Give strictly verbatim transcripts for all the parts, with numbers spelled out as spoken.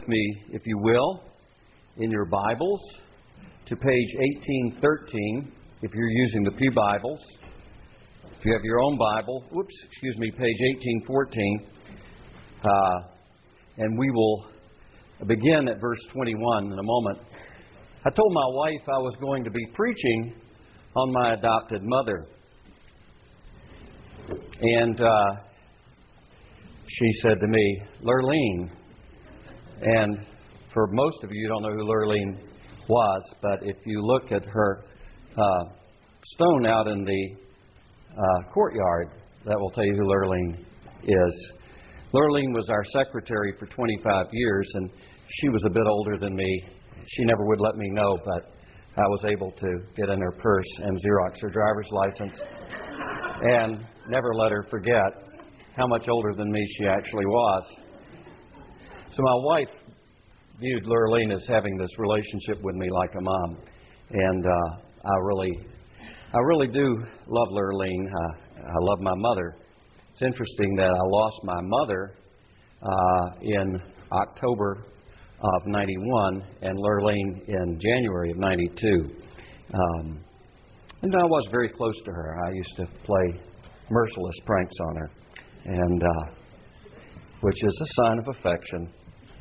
me, if you will, in your Bibles to page eighteen thirteen, if you're using the Pew Bibles. If you have your own Bible, whoops, excuse me, page eighteen fourteen, uh, and we will begin at verse twenty-one in a moment. I told my wife I was going to be preaching on my adopted mother. And uh, she said to me, Lurleen. And for most of you, you don't know who Lurleen was, but if you look at her uh, stone out in the uh, courtyard, that will tell you who Lurleen is. Lurleen was our secretary for twenty-five years, and she was a bit older than me. She never would let me know, but I was able to get in her purse and Xerox her driver's license and never let her forget how much older than me she actually was. So my wife viewed Lurleen as having this relationship with me like a mom, and uh, I really, I really do love Lurleen. Uh, I love my mother. It's interesting that I lost my mother uh, in October of ninety-one and Lurleen in January of ninety-two. Um, and I was very close to her. I used to play merciless pranks on her, and uh, which is a sign of affection.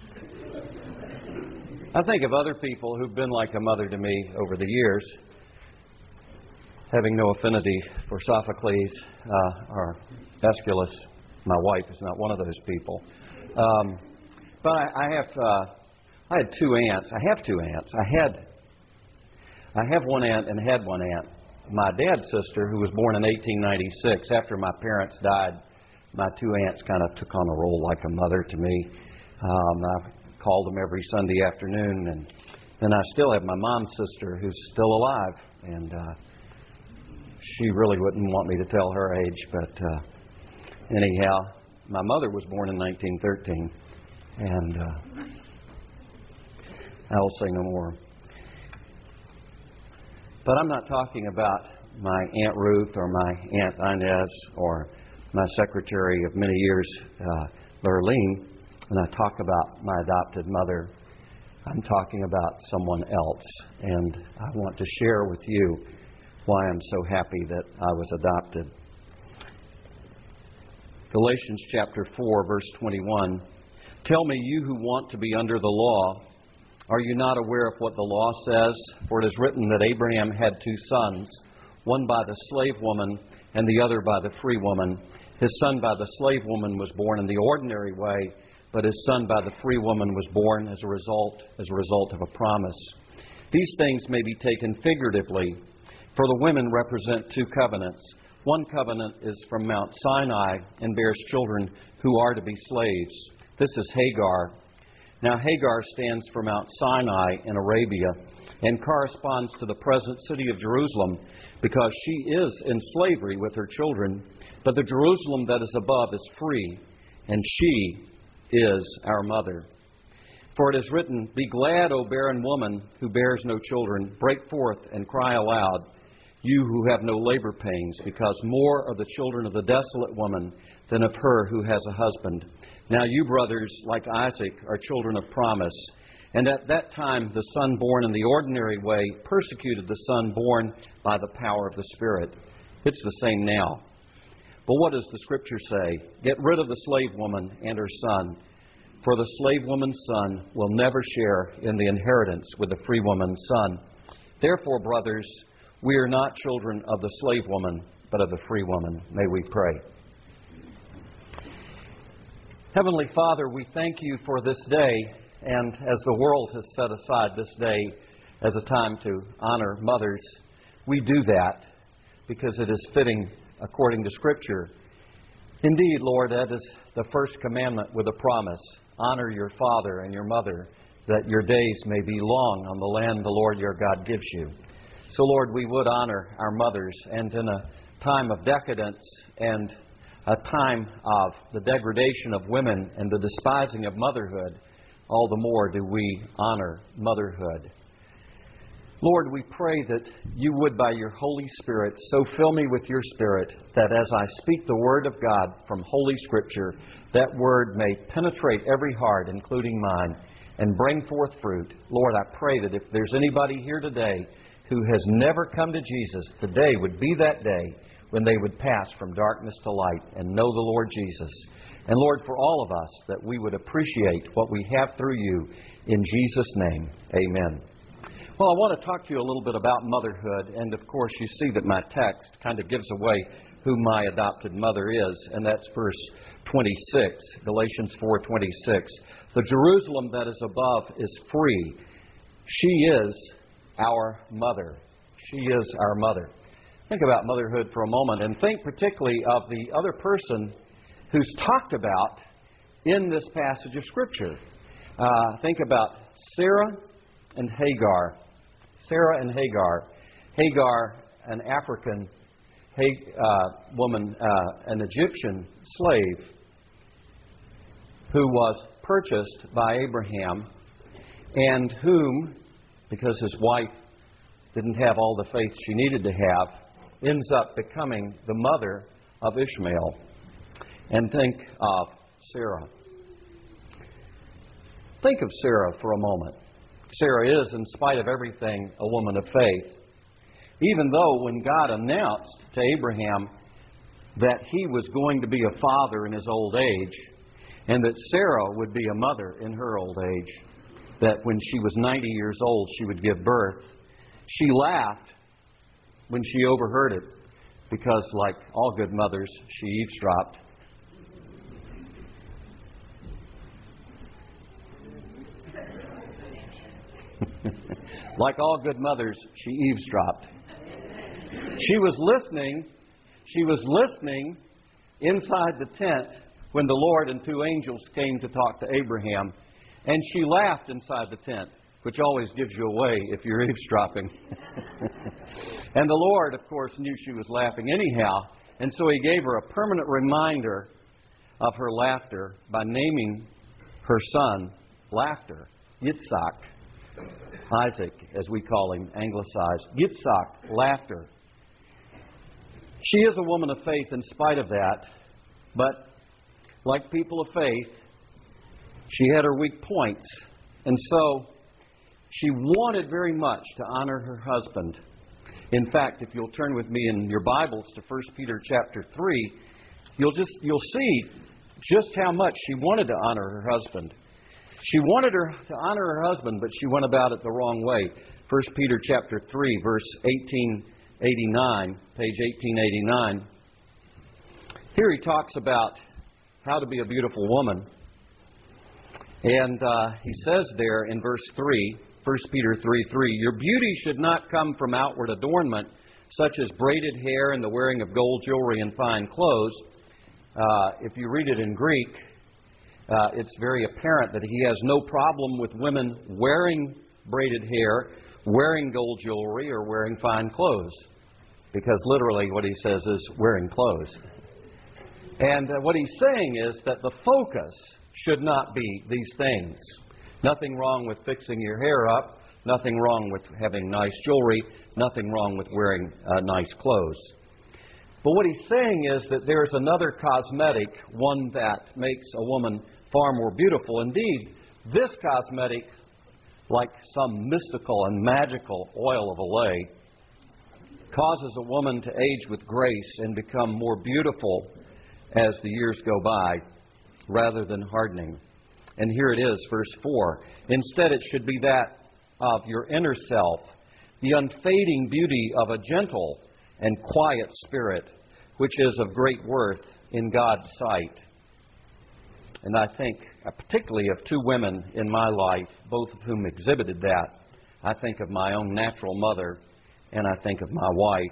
I think of other people who've been like a mother to me over the years, having no affinity for Sophocles uh, or Aeschylus. My wife is not one of those people. Um, but I, I have uh, I had two aunts. I have two aunts. I had I have one aunt and had one aunt. My dad's sister, who was born in eighteen ninety-six, after my parents died, my two aunts kind of took on a role like a mother to me. Um, I called them every Sunday afternoon, and then I still have my mom's sister, who's still alive, and uh, she really wouldn't want me to tell her age, but uh, anyhow, my mother was born in nineteen thirteen, and uh, I will say no more. But I'm not talking about my Aunt Ruth or my Aunt Inez or my secretary of many years, uh, Lurleen. When I talk about my adopted mother, I'm talking about someone else. And I want to share with you why I'm so happy that I was adopted. Galatians chapter four, verse twenty-one. Tell me, you who want to be under the law, are you not aware of what the law says? For it is written that Abraham had two sons, one by the slave woman and the other by the free woman. His son by the slave woman was born in the ordinary way, but his son by the free woman was born as a result, as a result of a promise. These things may be taken figuratively, for the women represent two covenants. One covenant is from Mount Sinai and bears children who are to be slaves. This is Hagar. Now Hagar stands for Mount Sinai in Arabia and corresponds to the present city of Jerusalem because she is in slavery with her children, but the Jerusalem that is above is free, and she is our mother. For it is written, Be glad, O barren woman who bears no children. Break forth and cry aloud, you who have no labor pains, because more are the children of the desolate woman than of her who has a husband. Now you, brothers, like Isaac, are children of promise. And at that time the son born in the ordinary way persecuted the son born by the power of the Spirit. It's the same now. But what does the Scripture say? Get rid of the slave woman and her son, for the slave woman's son will never share in the inheritance with the free woman's son. Therefore, brothers, we are not children of the slave woman, but of the free woman. May we pray. Heavenly Father, we thank you for this day, and as the world has set aside this day as a time to honor mothers, we do that because it is fitting according to Scripture. Indeed, Lord, that is the first commandment with a promise. Honor your father and your mother, that your days may be long on the land the Lord your God gives you. So, Lord, we would honor our mothers, and in a time of decadence and a time of the degradation of women and the despising of motherhood, all the more do we honor motherhood. Lord, we pray that you would, by your Holy Spirit, so fill me with your Spirit that as I speak the Word of God from Holy Scripture, that Word may penetrate every heart, including mine, and bring forth fruit. Lord, I pray that if there's anybody here today who has never come to Jesus, today would be that day when they would pass from darkness to light and know the Lord Jesus. And Lord, for all of us, that we would appreciate what we have through you. In Jesus' name, amen. Well, I want to talk to you a little bit about motherhood. And of course, you see that my text kind of gives away who my adopted mother is. And that's verse twenty-six, Galatians four twenty-six. The Jerusalem that is above is free. She is our mother. She is our mother. Think about motherhood for a moment and think particularly of the other person who's talked about in this passage of Scripture. Uh, think about Sarah and Hagar. Sarah and Hagar. Hagar, an African uh, woman, uh, an Egyptian slave who was purchased by Abraham and whom, because his wife didn't have all the faith she needed to have, ends up becoming the mother of Ishmael. And think of Sarah. Think of Sarah for a moment. Sarah is, in spite of everything, a woman of faith. Even though when God announced to Abraham that he was going to be a father in his old age, and that Sarah would be a mother in her old age, that when she was ninety years old she would give birth, she laughed when she overheard it, because like all good mothers, she eavesdropped. Like all good mothers, she eavesdropped. She was listening. She was listening inside the tent when the Lord and two angels came to talk to Abraham. And she laughed inside the tent, which always gives you away if you're eavesdropping. And the Lord, of course, knew she was laughing anyhow. And so He gave her a permanent reminder of her laughter by naming her son Laughter, Yitzhak. Isaac, as we call him, anglicized. Yitzhak, laughter. She is a woman of faith in spite of that, but like people of faith, she had her weak points. And so she wanted very much to honor her husband. In fact, if you'll turn with me in your Bibles to First Peter chapter three, you'll just you'll see just how much she wanted to honor her husband. She wanted her to honor her husband, but she went about it the wrong way. First Peter chapter three, verse eighteen eighty-nine, page eighteen eighty-nine. Here he talks about how to be a beautiful woman. And uh, he says there in verse three, First Peter three three, your beauty should not come from outward adornment, such as braided hair and the wearing of gold jewelry and fine clothes. Uh, if you read it in Greek, Uh, it's very apparent that he has no problem with women wearing braided hair, wearing gold jewelry, or wearing fine clothes. Because literally what he says is wearing clothes. And uh, what he's saying is that the focus should not be these things. Nothing wrong with fixing your hair up. Nothing wrong with having nice jewelry. Nothing wrong with wearing uh, nice clothes. But what he's saying is that there's another cosmetic, one that makes a woman far more beautiful. Indeed, this cosmetic, like some mystical and magical oil of Olay, causes a woman to age with grace and become more beautiful as the years go by, rather than hardening. And here it is, verse four. Instead, it should be that of your inner self, the unfading beauty of a gentle and quiet spirit, which is of great worth in God's sight. And I think particularly of two women in my life, both of whom exhibited that. I think of my own natural mother, and I think of my wife.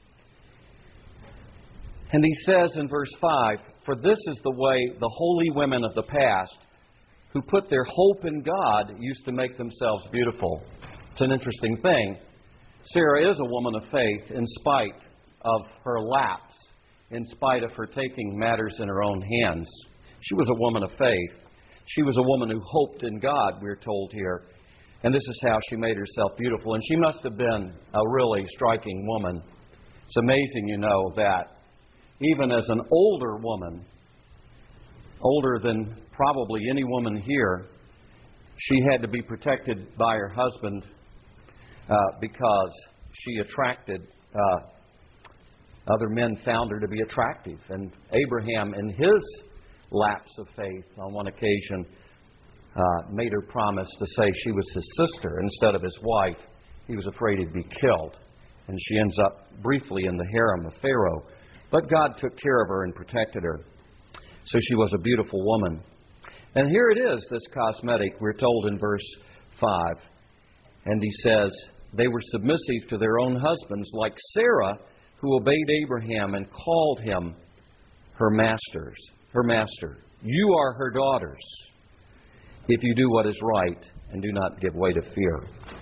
And he says in verse five, for this is the way the holy women of the past, who put their hope in God, used to make themselves beautiful. It's an interesting thing. Sarah is a woman of faith in spite of her lapse, in spite of her taking matters in her own hands. She was a woman of faith. She was a woman who hoped in God, we're told here. And this is how she made herself beautiful. And she must have been a really striking woman. It's amazing, you know, that even as an older woman, older than probably any woman here, She had to be protected by her husband uh, because she attracted, uh, other men found her to be attractive. And Abraham, in his lapse of faith on one occasion, uh, made her promise to say she was his sister instead of his wife. He was afraid he'd be killed. And she ends up briefly in the harem of Pharaoh. But God took care of her and protected her. So she was a beautiful woman. And here it is, this cosmetic, we're told in verse five. And he says, they were submissive to their own husbands, like Sarah, who obeyed Abraham and called him her masters, her master. You are her daughters, if you do what is right and do not give way to fear.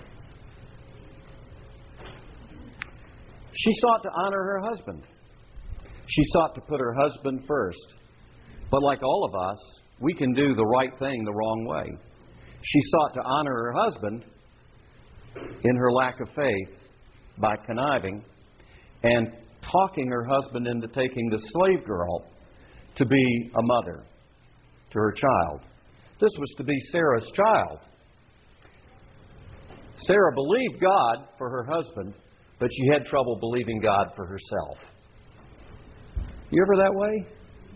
She sought to honor her husband. She sought to put her husband first. But like all of us, we can do the right thing the wrong way. She sought to honor her husband in her lack of faith by conniving and talking her husband into taking the slave girl to be a mother to her child. This was to be Sarah's child. Sarah believed God for her husband, but she had trouble believing God for herself. You ever that way?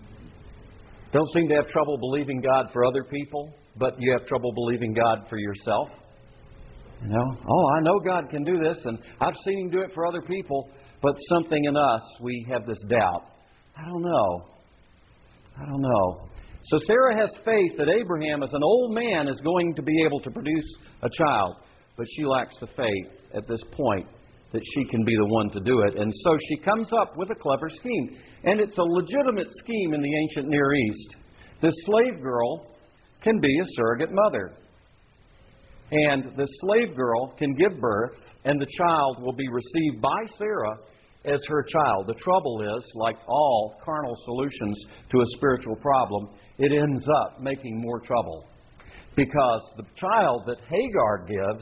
Don't seem to have trouble believing God for other people, but you have trouble believing God for yourself? You know, oh, I know God can do this, and I've seen Him do it for other people, but something in us, we have this doubt. I don't know. I don't know. So Sarah has faith that Abraham, as an old man, is going to be able to produce a child, but she lacks the faith at this point that she can be the one to do it. And so she comes up with a clever scheme. And it's a legitimate scheme in the ancient Near East. The slave girl can be a surrogate mother. And the slave girl can give birth, and the child will be received by Sarah as her child. The trouble is, like all carnal solutions to a spiritual problem, it ends up making more trouble. Because the child that Hagar gives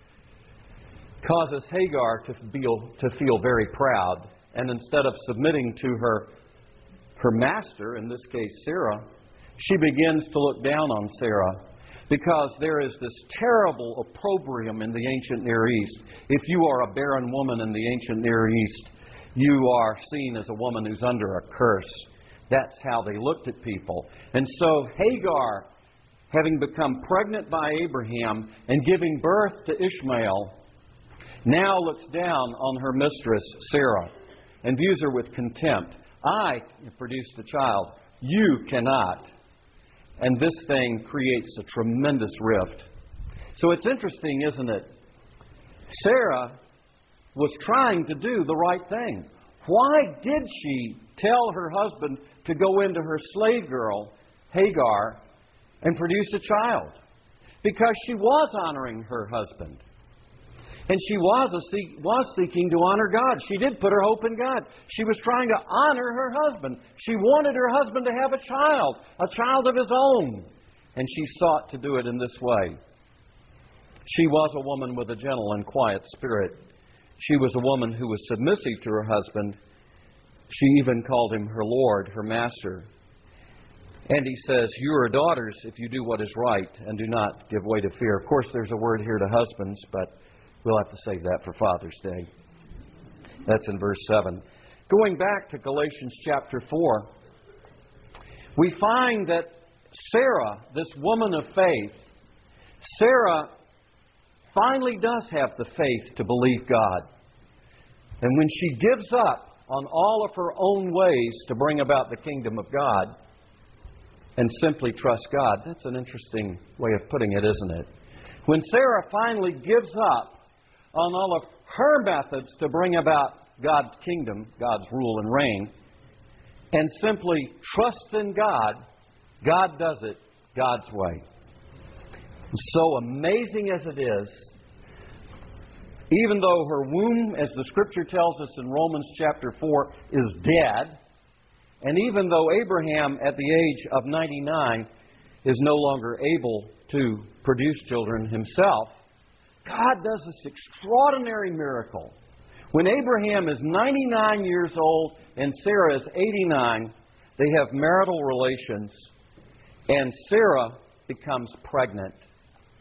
causes Hagar to feel, to feel very proud. And instead of submitting to her, her master, in this case Sarah, she begins to look down on Sarah. Because there is this terrible opprobrium in the ancient Near East. If you are a barren woman in the ancient Near East, you are seen as a woman who's under a curse. That's how they looked at people. And so Hagar, having become pregnant by Abraham and giving birth to Ishmael, now looks down on her mistress, Sarah, and views her with contempt. I have produced a child. You cannot. And this thing creates a tremendous rift. So it's interesting, isn't it? Sarah was trying to do the right thing. Why did she tell her husband to go into her slave girl, Hagar, and produce a child? Because she was honoring her husband. And she was, a seek, was seeking to honor God. She did put her hope in God. She was trying to honor her husband. She wanted her husband to have a child, a child of his own. And she sought to do it in this way. She was a woman with a gentle and quiet spirit. She was a woman who was submissive to her husband. She even called him her Lord, her master. And he says, you are daughters if you do what is right and do not give way to fear. Of course, there's a word here to husbands, but we'll have to save that for Father's Day. That's in verse seven. Going back to Galatians chapter four, we find that Sarah, this woman of faith, Sarah finally does have the faith to believe God. And when she gives up on all of her own ways to bring about the kingdom of God and simply trust God, that's an interesting way of putting it, isn't it? When Sarah finally gives up on all of her methods to bring about God's kingdom, God's rule and reign, and simply trust in God, God does it God's way. So amazing as it is, even though her womb, as the Scripture tells us in Romans chapter four, is dead, and even though Abraham at the age of ninety-nine is no longer able to produce children himself, God does this extraordinary miracle. When Abraham is ninety-nine years old and Sarah is eighty-nine, they have marital relations, and Sarah becomes pregnant.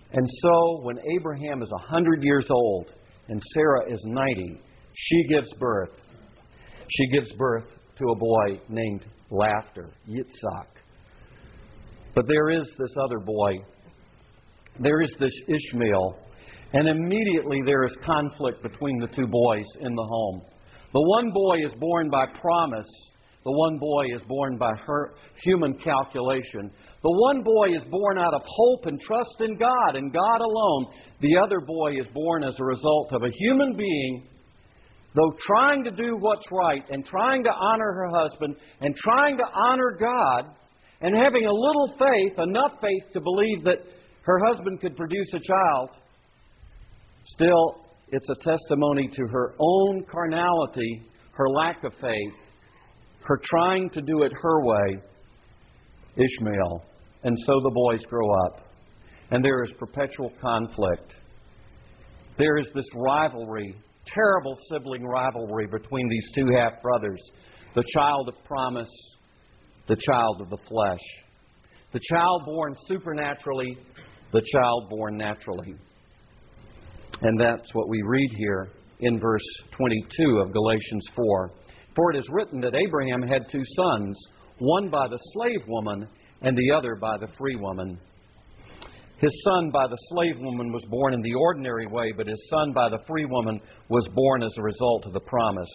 And so when Abraham is one hundred years old and Sarah is ninety, she gives birth. She gives birth to a boy named Laughter, Yitzhak. But there is this other boy. There is this Ishmael. And immediately there is conflict between the two boys in the home. The one boy is born by promise. The one boy is born by her human calculation. The one boy is born out of hope and trust in God and God alone. The other boy is born as a result of a human being, though trying to do what's right and trying to honor her husband and trying to honor God and having a little faith, enough faith to believe that her husband could produce a child. Still, it's a testimony to her own carnality, her lack of faith, her trying to do it her way, Ishmael. And so the boys grow up. And there is perpetual conflict. There is this rivalry, terrible sibling rivalry between these two half-brothers. The child of promise, the child of the flesh. The child born supernaturally, the child born naturally. And that's what we read here in verse twenty-two of Galatians four. For it is written that Abraham had two sons, one by the slave woman and the other by the free woman. His son by the slave woman was born in the ordinary way, but his son by the free woman was born as a result of the promise.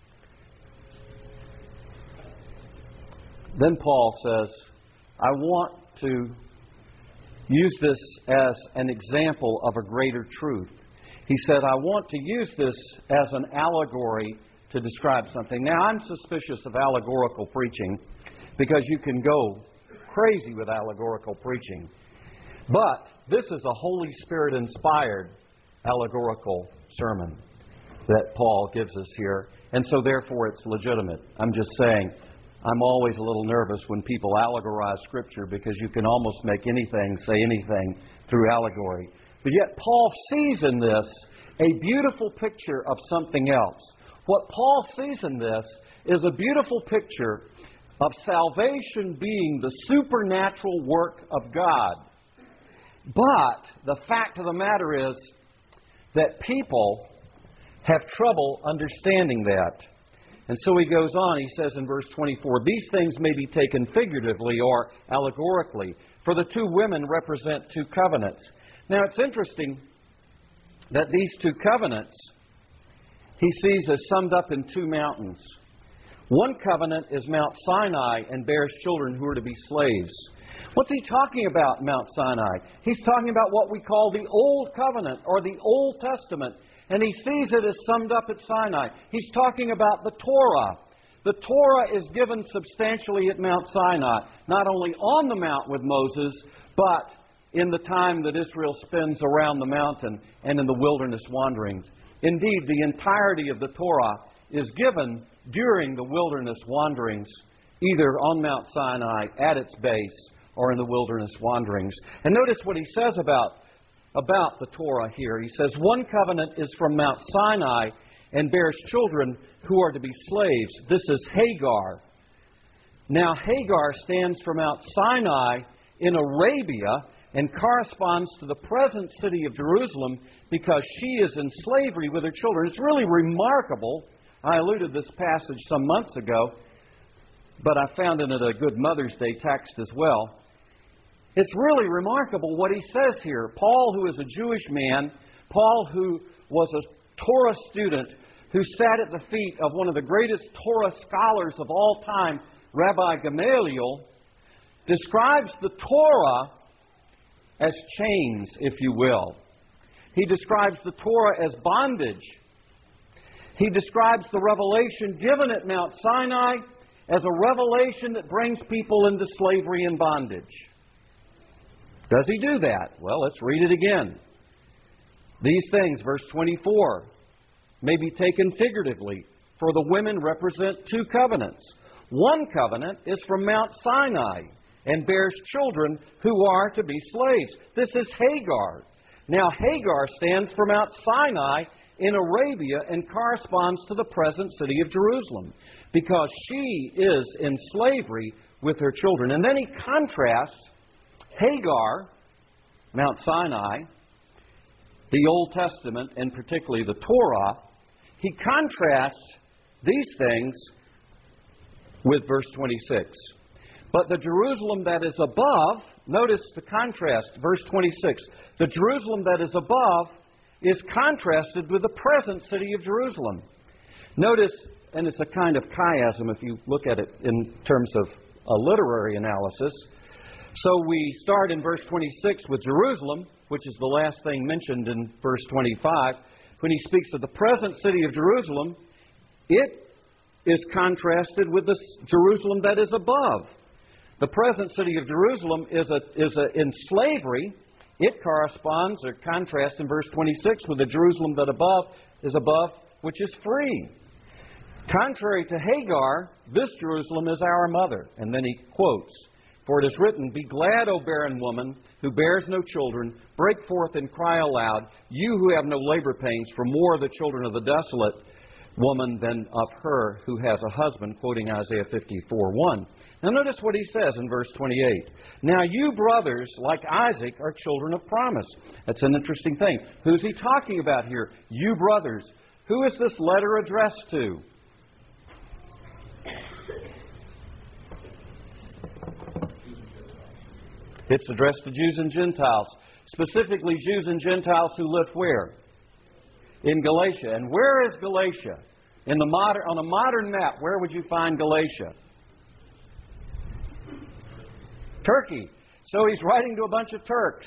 Then Paul says, I want to use this as an example of a greater truth. He said, I want to use this as an allegory to describe something. Now, I'm suspicious of allegorical preaching because you can go crazy with allegorical preaching. But this is a Holy Spirit-inspired allegorical sermon that Paul gives us here. And so, therefore, it's legitimate. I'm just saying, I'm always a little nervous when people allegorize Scripture because you can almost make anything say anything through allegory. But yet Paul sees in this a beautiful picture of something else. What Paul sees in this is a beautiful picture of salvation being the supernatural work of God. But the fact of the matter is that people have trouble understanding that. And so he goes on, he says in verse twenty-four, these things may be taken figuratively or allegorically, for the two women represent two covenants. Now it's interesting that these two covenants he sees as summed up in two mountains. One covenant is Mount Sinai and bears children who are to be slaves. What's he talking about, Mount Sinai? He's talking about what we call the Old Covenant or the Old Testament. And he sees it as summed up at Sinai. He's talking about the Torah. The Torah is given substantially at Mount Sinai, not only on the mount with Moses, but in the time that Israel spends around the mountain and in the wilderness wanderings. Indeed, the entirety of the Torah is given during the wilderness wanderings, either on Mount Sinai at its base or in the wilderness wanderings. And notice what he says about, about the Torah here. He says, one covenant is from Mount Sinai and bears children who are to be slaves. This is Hagar. Now, Hagar stands for Mount Sinai in Arabia and corresponds to the present city of Jerusalem because she is in slavery with her children. It's really remarkable. I alluded to this passage some months ago, but I found in it a good Mother's Day text as well. It's really remarkable what he says here. Paul, who is a Jewish man, Paul, who was a Torah student, who sat at the feet of one of the greatest Torah scholars of all time, Rabbi Gamaliel, describes the Torah as chains, if you will. He describes the Torah as bondage. He describes the revelation given at Mount Sinai as a revelation that brings people into slavery and bondage. Does he do that? Well, let's read it again. These things, verse twenty-four, may be taken figuratively, for the women represent two covenants. One covenant is from Mount Sinai and bears children who are to be slaves. This is Hagar. Now, Hagar stands for Mount Sinai in Arabia and corresponds to the present city of Jerusalem because she is in slavery with her children. And then he contrasts Hagar Mount Sinai, the Old Testament, and particularly the Torah, he contrasts these things with verse twenty-six. But the Jerusalem that is above, notice the contrast, verse twenty-six. The Jerusalem that is above is contrasted with the present city of Jerusalem. Notice, and it's a kind of chiasm if you look at it in terms of a literary analysis. So we start in verse twenty-six with Jerusalem, which is the last thing mentioned in verse twenty-five. When he speaks of the present city of Jerusalem, it is contrasted with the Jerusalem that is above. The present city of Jerusalem is a, is a, in slavery. It corresponds or contrasts in verse twenty-six with the Jerusalem that above is above, which is free. Contrary to Hagar, this Jerusalem is our mother. And then he quotes, "For it is written, Be glad, O barren woman, who bears no children. Break forth and cry aloud, you who have no labor pains, for more are the children of the desolate woman than of her who has a husband," quoting Isaiah fifty-four one. Now notice what he says in verse twenty-eight. "Now you brothers, like Isaac, are children of promise." That's an interesting thing. Who's he talking about here? You brothers. Who is this letter addressed to? It's addressed to Jews and Gentiles. Specifically Jews and Gentiles who live where? In Galatia. And where is Galatia? In the modern, on a modern map, where would you find Galatia? Turkey. So he's writing to a bunch of Turks.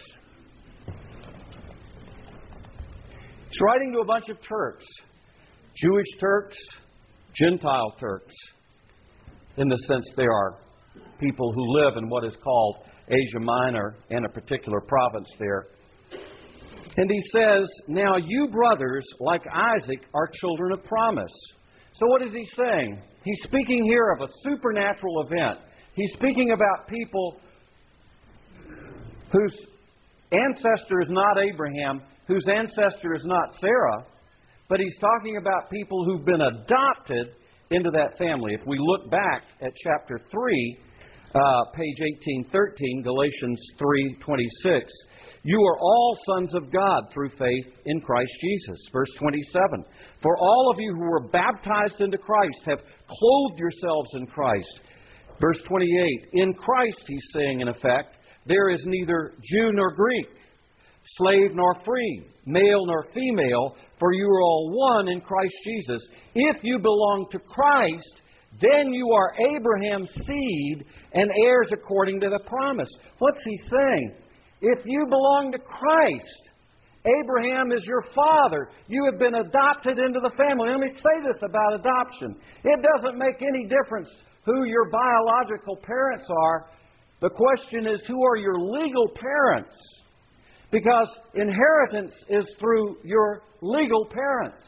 He's writing to a bunch of Turks. Jewish Turks, Gentile Turks. In the sense they are people who live in what is called Asia Minor and a particular province there. And he says, "Now you brothers, like Isaac, are children of promise." So what is he saying? He's speaking here of a supernatural event. He's speaking about people whose ancestor is not Abraham, whose ancestor is not Sarah, but he's talking about people who've been adopted into that family. If we look back at chapter three, uh, page eighteen thirteen, Galatians three twenty-six, "You are all sons of God through faith in Christ Jesus." Verse twenty-seven, "For all of you who were baptized into Christ have clothed yourselves in Christ." Verse twenty-eight, in Christ, he's saying in effect, there is neither Jew nor Greek, slave nor free, male nor female, for you are all one in Christ Jesus. If you belong to Christ, then you are Abraham's seed and heirs according to the promise. What's he saying? If you belong to Christ, Abraham is your father. You have been adopted into the family. Let me say this about adoption. It doesn't make any difference who your biological parents are. The question is, who are your legal parents? Because inheritance is through your legal parents.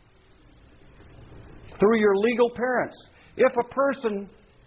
Through your legal parents. If a person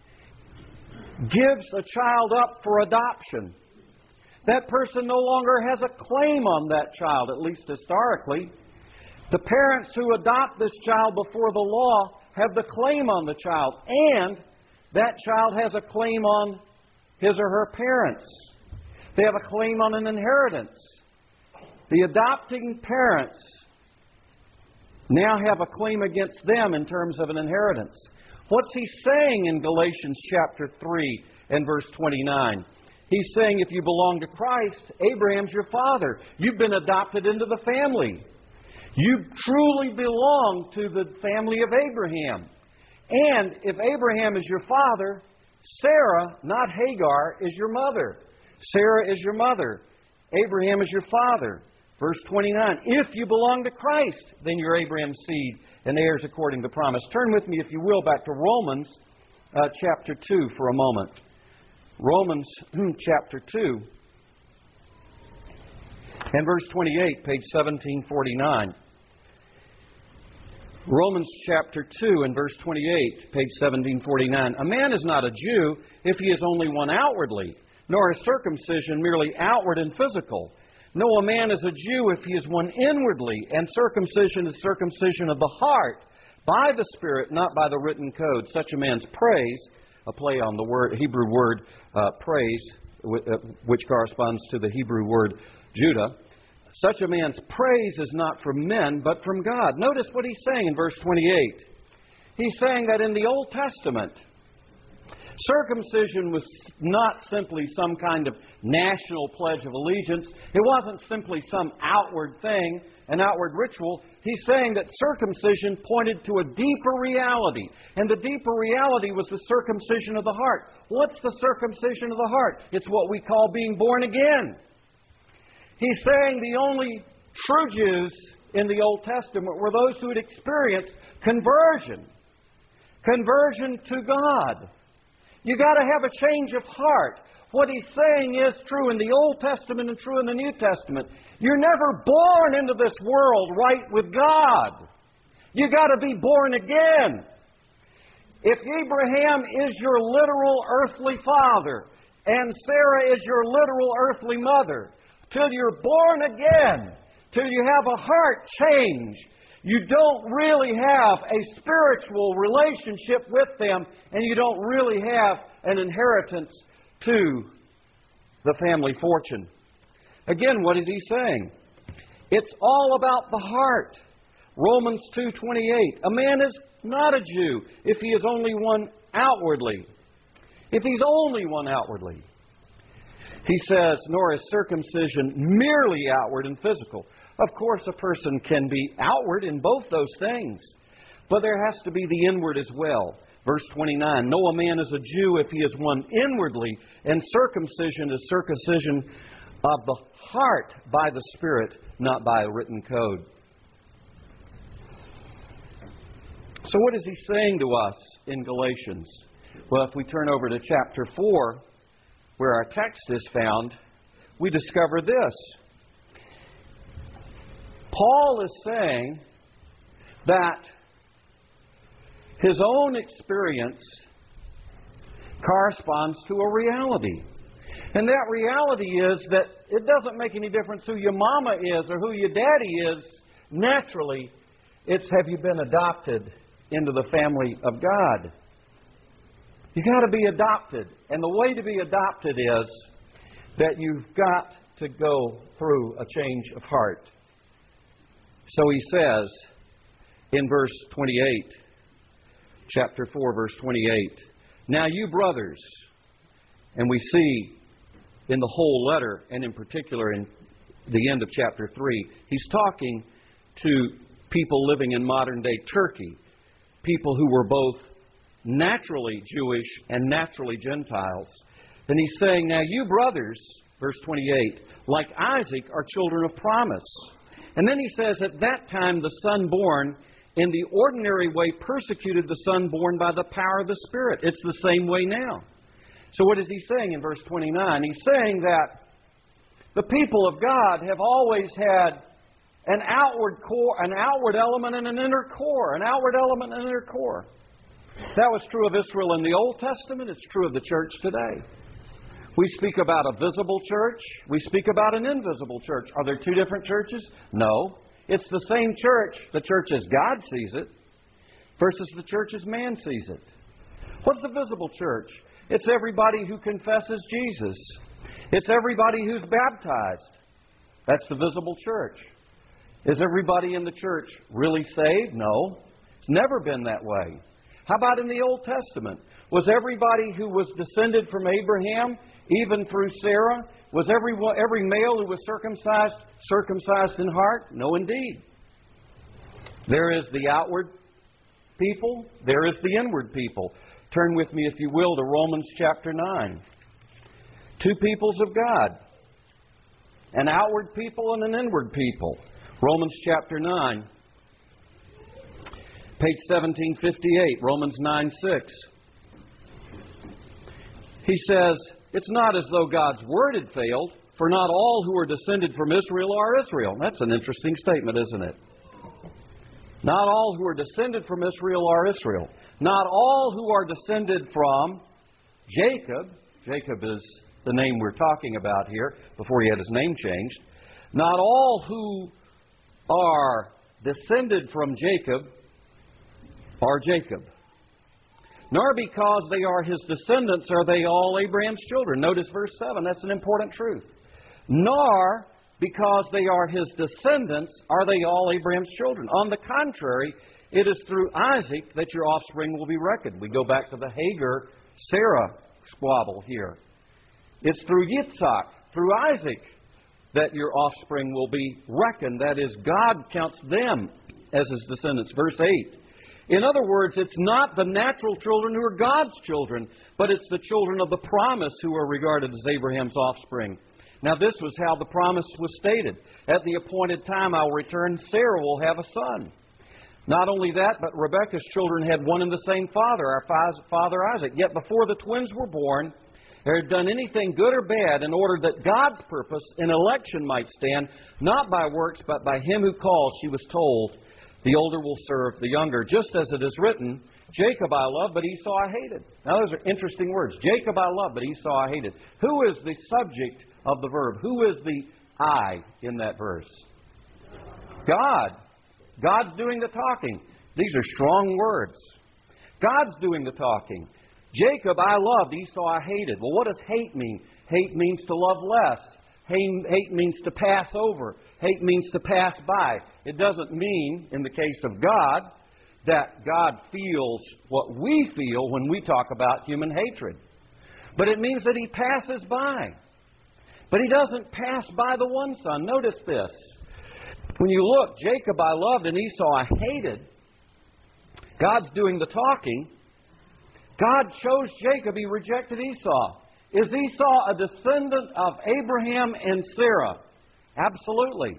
gives a child up for adoption, that person no longer has a claim on that child, at least historically. The parents who adopt this child before the law have the claim on the child, and that child has a claim on his or her parents. They have a claim on an inheritance. The adopting parents now have a claim against them in terms of an inheritance. What's he saying in Galatians chapter three and verse twenty-nine? He's saying if you belong to Christ, Abraham's your father. You've been adopted into the family. You truly belong to the family of Abraham. And if Abraham is your father, Sarah, not Hagar, is your mother. Sarah is your mother. Abraham is your father. Verse twenty-nine, if you belong to Christ, then you're Abraham's seed and heirs according to promise. Turn with me, if you will, back to Romans uh, chapter two for a moment. Romans chapter two and verse twenty-eight, page seventeen forty-nine. Romans chapter two and verse twenty-eight, page seventeen forty-nine. A man is not a Jew if he is only one outwardly, nor is circumcision merely outward and physical. No, a man is a Jew if he is one inwardly, and circumcision is circumcision of the heart, by the Spirit, not by the written code. Such a man's praise, a play on the word Hebrew word uh, praise, which corresponds to the Hebrew word Judah, such a man's praise is not from men, but from God. Notice what he's saying in verse twenty-eight. He's saying that in the Old Testament, circumcision was not simply some kind of national pledge of allegiance. It wasn't simply some outward thing, an outward ritual. He's saying that circumcision pointed to a deeper reality. And the deeper reality was the circumcision of the heart. What's the circumcision of the heart? It's what we call being born again. He's saying the only true Jews in the Old Testament were those who had experienced conversion. Conversion to God. You've got to have a change of heart. What he's saying is true in the Old Testament and true in the New Testament. You're never born into this world right with God. You've got to be born again. If Abraham is your literal earthly father and Sarah is your literal earthly mother, till you're born again, till you have a heart change, you don't really have a spiritual relationship with them, and you don't really have an inheritance to the family fortune. Again, what is he saying? It's all about the heart. Romans two twenty-eight. A man is not a Jew if he is only one outwardly. If he's only one outwardly. He says, nor is circumcision merely outward and physical. Of course, a person can be outward in both those things, but there has to be the inward as well. Verse twenty-nine, no, a man is a Jew if he is one inwardly, and circumcision is circumcision of the heart by the Spirit, not by a written code. So what is he saying to us in Galatians? Well, if we turn over to chapter four, where our text is found, we discover this. Paul is saying that his own experience corresponds to a reality. And that reality is that it doesn't make any difference who your mama is or who your daddy is naturally. It's have you been adopted into the family of God. You've got to be adopted. And the way to be adopted is that you've got to go through a change of heart. So he says in verse twenty-eight, chapter four, verse twenty-eight, now you brothers, and we see in the whole letter, and in particular in the end of chapter three, he's talking to people living in modern-day Turkey, people who were both naturally Jewish and naturally Gentiles. And he's saying, now you brothers, verse twenty-eight, like Isaac, are children of promise. And then he says, at that time the son born in the ordinary way persecuted the son born by the power of the Spirit. It's the same way now. So what is he saying in verse twenty-nine? He's saying that the people of God have always had an outward core, an outward element and an inner core, an outward element and an inner core. That was true of Israel in the Old Testament. It's true of the church today. We speak about a visible church. We speak about an invisible church. Are there two different churches? No. It's the same church, the church as God sees it, versus the church as man sees it. What's the visible church? It's everybody who confesses Jesus. It's everybody who's baptized. That's the visible church. Is everybody in the church really saved? No. It's never been that way. How about in the Old Testament? Was everybody who was descended from Abraham, even through Sarah, was every, every male who was circumcised, circumcised in heart? No, indeed. There is the outward people. There is the inward people. Turn with me, if you will, to Romans chapter nine. Two peoples of God. An outward people and an inward people. Romans chapter nine. Page seventeen fifty-eight, Romans nine six. He says, it's not as though God's word had failed, for not all who are descended from Israel are Israel. That's an interesting statement, isn't it? Not all who are descended from Israel are Israel. Not all who are descended from Jacob. Jacob is the name we're talking about here, before he had his name changed. Not all who are descended from Jacob are Jacob. Nor because they are his descendants are they all Abraham's children. Notice verse seven. That's an important truth. Nor because they are his descendants, are they all Abraham's children. On the contrary, it is through Isaac that your offspring will be reckoned. We go back to the Hagar-Sarah squabble here. It's through Yitzhak, through Isaac, that your offspring will be reckoned. That is, God counts them as his descendants. Verse eight. In other words, it's not the natural children who are God's children, but it's the children of the promise who are regarded as Abraham's offspring. Now, this was how the promise was stated. At the appointed time, I will return, Sarah will have a son. Not only that, but Rebekah's children had one and the same father, our father Isaac. Yet before the twins were born, they had done anything good or bad in order that God's purpose in election might stand, not by works, but by him who calls, she was told, the older will serve the younger. Just as it is written, Jacob I love, but Esau I hated. Now, those are interesting words. Jacob I love, but Esau I hated. Who is the subject of the verb? Who is the I in that verse? God. God's doing the talking. These are strong words. God's doing the talking. Jacob I loved, Esau I hated. Well, what does hate mean? Hate means to love less. Hate, hate means to pass over. Hate means to pass by. It doesn't mean, in the case of God, that God feels what we feel when we talk about human hatred. But it means that He passes by. But He doesn't pass by the one son. Notice this. When you look, Jacob I loved and Esau I hated. God's doing the talking. God chose Jacob. He rejected Esau. Is Esau a descendant of Abraham and Sarah? Absolutely.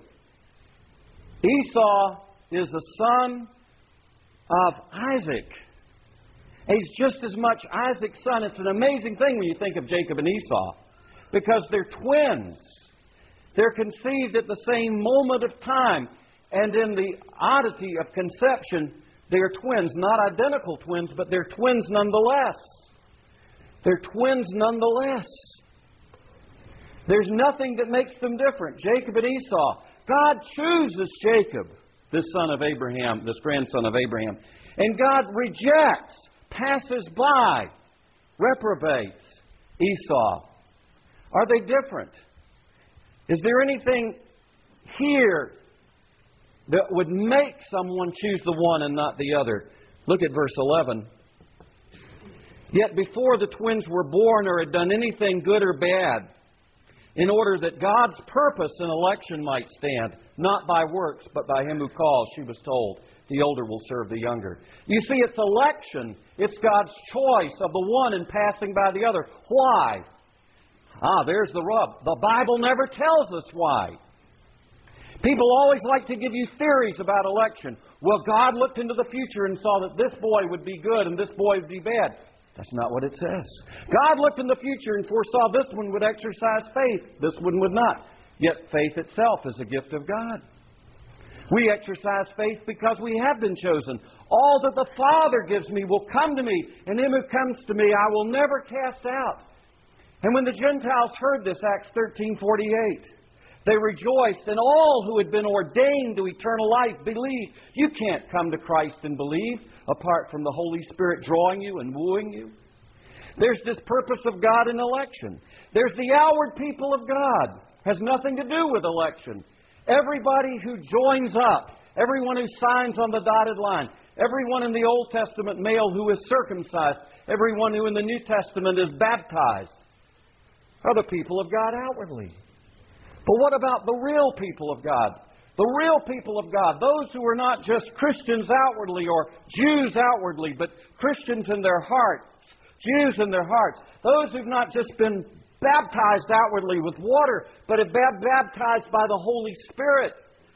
Esau is the son of Isaac. He's just as much Isaac's son. It's an amazing thing when you think of Jacob and Esau, because they're twins. They're conceived at the same moment of time. And in the oddity of conception, they are twins. Not identical twins, but they're twins nonetheless. They're twins nonetheless. There's nothing that makes them different. Jacob and Esau. God chooses Jacob, this son of Abraham, this grandson of Abraham. And God rejects, passes by, reprobates Esau. Are they different? Is there anything here that would make someone choose the one and not the other? Look at verse eleven. Yet before the twins were born or had done anything good or bad, in order that God's purpose in election might stand, not by works, but by Him who calls, she was told, the older will serve the younger. You see, it's election. It's God's choice of the one and passing by the other. Why? Ah, there's the rub. The Bible never tells us why. People always like to give you theories about election. Well, God looked into the future and saw that this boy would be good and this boy would be bad. That's not what it says. God looked in the future and foresaw this one would exercise faith, this one would not. Yet faith itself is a gift of God. We exercise faith because we have been chosen. All that the Father gives me will come to me, and him who comes to me I will never cast out. And when the Gentiles heard this, Acts thirteen forty-eight, they rejoiced, and all who had been ordained to eternal life believed. You can't come to Christ and believe apart from the Holy Spirit drawing you and wooing you. There's this purpose of God in election. There's the outward people of God. Has nothing to do with election. Everybody who joins up, everyone who signs on the dotted line, everyone in the Old Testament male who is circumcised, everyone who in the New Testament is baptized, are the people of God outwardly. But what about the real people of God? The real people of God, those who are not just Christians outwardly or Jews outwardly, but Christians in their hearts, Jews in their hearts. Those who've not just been baptized outwardly with water, but have been baptized by the Holy Spirit.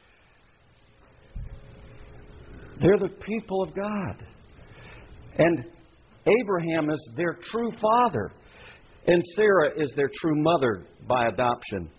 They're the people of God. And Abraham is their true father. And Sarah is their true mother by adoption.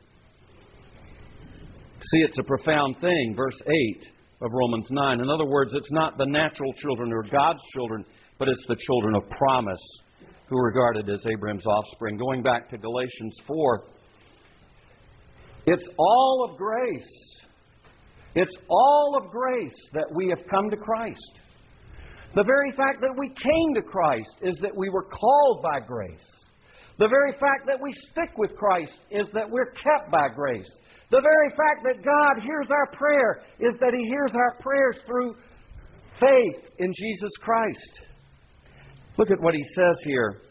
See, it's a profound thing. Verse eight of Romans nine. In other words, it's not the natural children or God's children, but it's the children of promise who are regarded as Abraham's offspring. Going back to Galatians four, it's all of grace. It's all of grace that we have come to Christ. The very fact that we came to Christ is that we were called by grace. The very fact that we stick with Christ is that we're kept by grace. The very fact that God hears our prayer is that He hears our prayers through faith in Jesus Christ. Look at what He says here.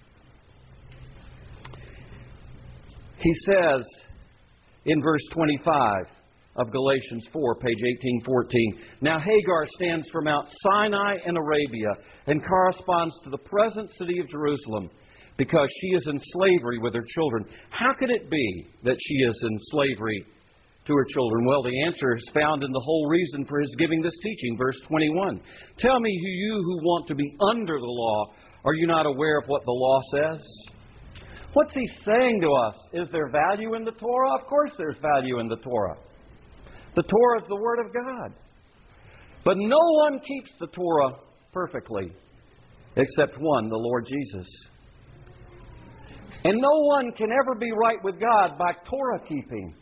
He says in verse twenty-five of Galatians four, page eighteen fourteen, "Now Hagar stands for Mount Sinai in Arabia and corresponds to the present city of Jerusalem because she is in slavery with her children." How could it be that she is in slavery to her children? Well, the answer is found in the whole reason for His giving this teaching. Verse twenty-one, "Tell me, who you who want to be under the law, are you not aware of what the law says?" What's He saying to us? Is there value in the Torah? Of course there's value in the Torah. The Torah is the Word of God. But no one keeps the Torah perfectly except one, the Lord Jesus. And no one can ever be right with God by Torah keeping.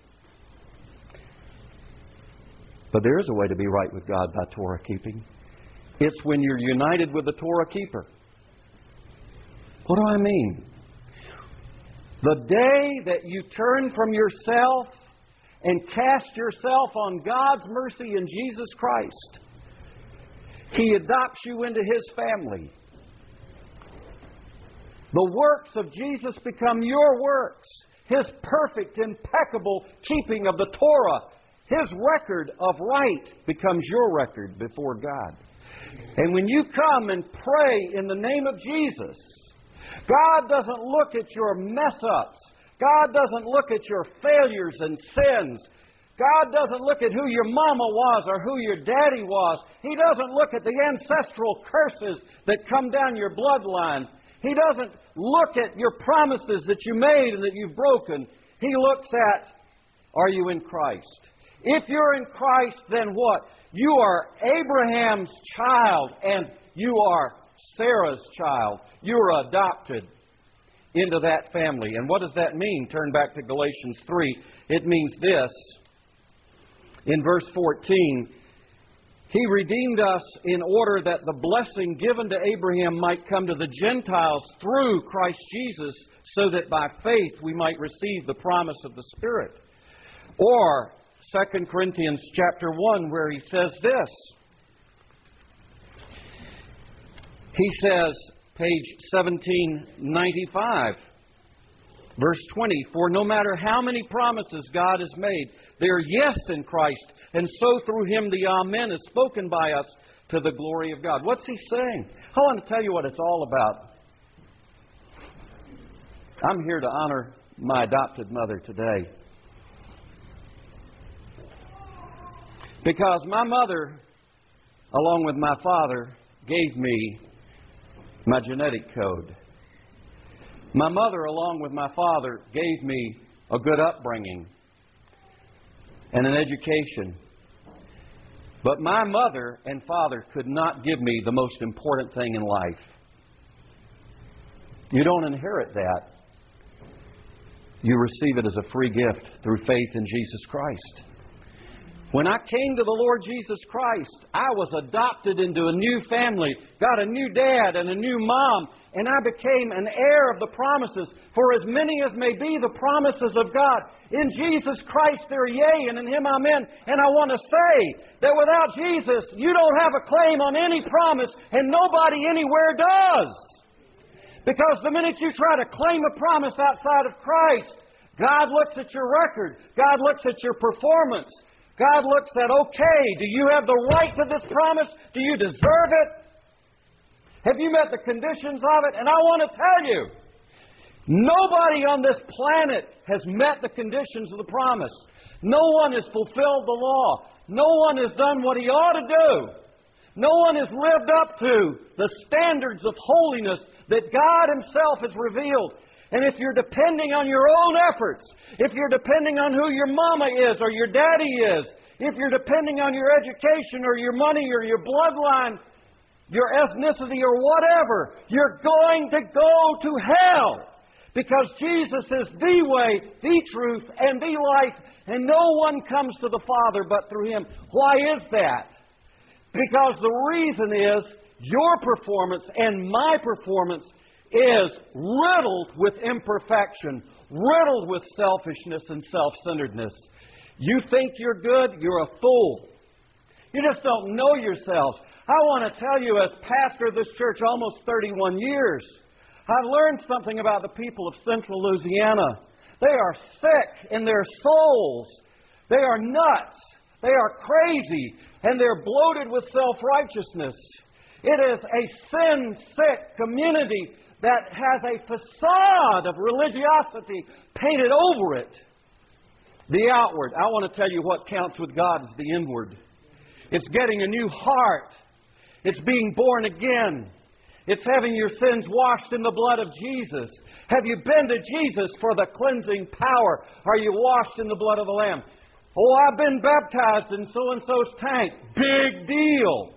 But there is a way to be right with God by Torah keeping. It's when you're united with the Torah keeper. What do I mean? The day that you turn from yourself and cast yourself on God's mercy in Jesus Christ, He adopts you into His family. The works of Jesus become your works. His perfect, impeccable keeping of the Torah, His record of right becomes your record before God. And when you come and pray in the name of Jesus, God doesn't look at your mess-ups. God doesn't look at your failures and sins. God doesn't look at who your mama was or who your daddy was. He doesn't look at the ancestral curses that come down your bloodline. He doesn't look at your promises that you made and that you've broken. He looks at, are you in Christ? If you're in Christ, then what? You are Abraham's child and you are Sarah's child. You are adopted into that family. And what does that mean? Turn back to Galatians three. It means this. In verse fourteen, He redeemed us in order that the blessing given to Abraham might come to the Gentiles through Christ Jesus, so that by faith we might receive the promise of the Spirit. Or Second Corinthians chapter one, where he says this. He says, page seventeen ninety-five, verse twenty, "For no matter how many promises God has made, they are yes in Christ, and so through Him the Amen is spoken by us to the glory of God." What's he saying? I want to tell you what it's all about. I'm here to honor my adopted mother today. Because my mother, along with my father, gave me my genetic code. My mother, along with my father, gave me a good upbringing and an education. But my mother and father could not give me the most important thing in life. You don't inherit that. You receive it as a free gift through faith in Jesus Christ. When I came to the Lord Jesus Christ, I was adopted into a new family, got a new dad and a new mom, and I became an heir of the promises. For as many as may be the promises of God, in Jesus Christ they're yea, and in Him amen. And I want to say that without Jesus, you don't have a claim on any promise, and nobody anywhere does. Because the minute you try to claim a promise outside of Christ, God looks at your record. God looks at your performance. God looks at, okay, do you have the right to this promise? Do you deserve it? Have you met the conditions of it? And I want to tell you, nobody on this planet has met the conditions of the promise. No one has fulfilled the law. No one has done what he ought to do. No one has lived up to the standards of holiness that God Himself has revealed. And if you're depending on your own efforts, if you're depending on who your mama is or your daddy is, if you're depending on your education or your money or your bloodline, your ethnicity or whatever, you're going to go to hell. Because Jesus is the way, the truth, and the life, and no one comes to the Father but through Him. Why is that? Because the reason is your performance and my performance is riddled with imperfection, riddled with selfishness and self-centeredness. You think you're good? You're a fool. You just don't know yourselves. I want to tell you, as pastor of this church almost thirty-one years, I've learned something about the people of Central Louisiana. They are sick in their souls. They are nuts. They are crazy. And they're bloated with self-righteousness. It is a sin-sick community that has a facade of religiosity painted over it. The outward. I want to tell you what counts with God is the inward. It's getting a new heart. It's being born again. It's having your sins washed in the blood of Jesus. Have you been to Jesus for the cleansing power? Are you washed in the blood of the Lamb? Oh, I've been baptized in so-and-so's tank. Big deal.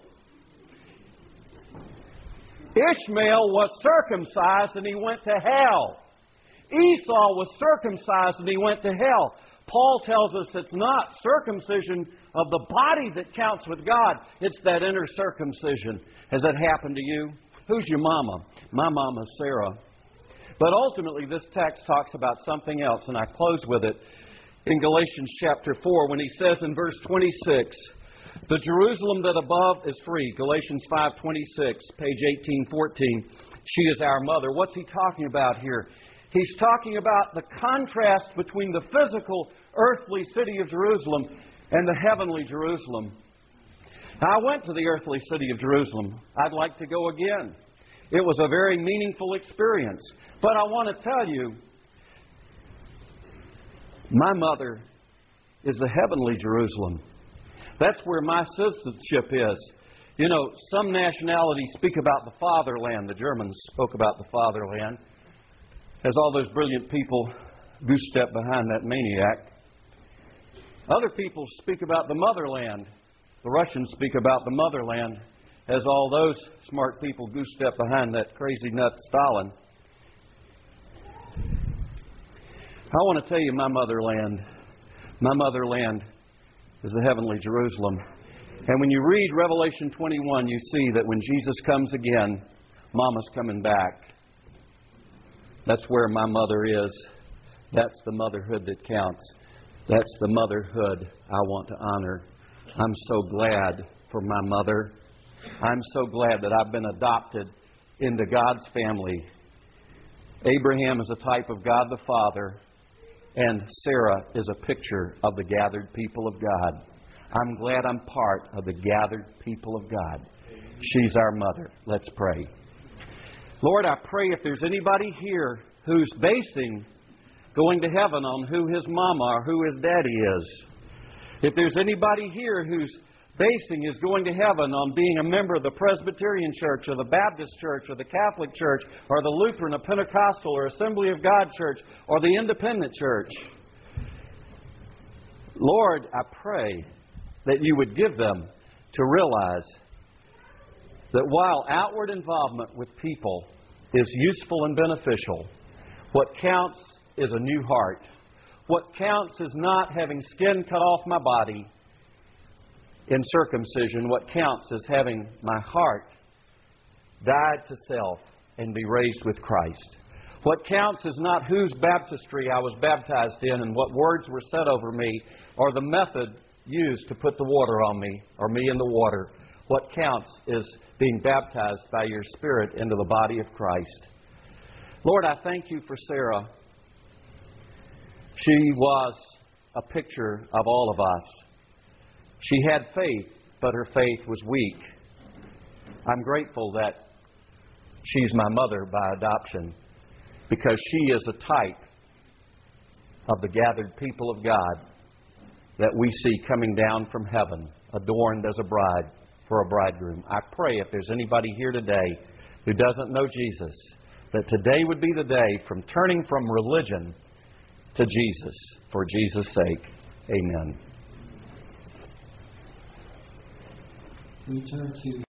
Ishmael was circumcised and he went to hell. Esau was circumcised and he went to hell. Paul tells us it's not circumcision of the body that counts with God. It's that inner circumcision. Has that happened to you? Who's your mama? My mama's Sarah. But ultimately, this text talks about something else, and I close with it in Galatians chapter four when he says in verse twenty-six, the Jerusalem that above is free. Galatians five twenty-six, page eighteen fourteen. She is our mother. What's he talking about here? He's talking about the contrast between the physical, earthly city of Jerusalem and the heavenly Jerusalem. Now, I went to the earthly city of Jerusalem. I'd like to go again. It was a very meaningful experience. But I want to tell you, my mother is the heavenly Jerusalem. That's where my citizenship is. You know, some nationalities speak about the fatherland. The Germans spoke about the fatherland. As all those brilliant people goose-step behind that maniac. Other people speak about the motherland. The Russians speak about the motherland. As all those smart people goose-step behind that crazy nut Stalin. I want to tell you my motherland. My motherland is the heavenly Jerusalem. And when you read Revelation twenty-one, you see that when Jesus comes again, Mama's coming back. That's where my mother is. That's the motherhood that counts. That's the motherhood I want to honor. I'm so glad for my mother. I'm so glad that I've been adopted into God's family. Abraham is a type of God the Father, and Sarah is a picture of the gathered people of God. I'm glad I'm part of the gathered people of God. She's our mother. Let's pray. Lord, I pray if there's anybody here who's basing going to heaven on who his mama or who his daddy is. If there's anybody here who's basing is going to heaven on being a member of the Presbyterian Church or the Baptist Church or the Catholic Church or the Lutheran or Pentecostal or Assembly of God Church or the Independent Church, Lord, I pray that you would give them to realize that while outward involvement with people is useful and beneficial, what counts is a new heart. What counts is not having skin cut off my body in circumcision. What counts is having my heart died to self and be raised with Christ. What counts is not whose baptistry I was baptized in and what words were said over me or the method used to put the water on me or me in the water. What counts is being baptized by your Spirit into the body of Christ. Lord, I thank you for Sarah. She was a picture of all of us. She had faith, but her faith was weak. I'm grateful that she's my mother by adoption because she is a type of the gathered people of God that we see coming down from heaven, adorned as a bride for a bridegroom. I pray if there's anybody here today who doesn't know Jesus, that today would be the day from turning from religion to Jesus. For Jesus' sake, amen. We turn to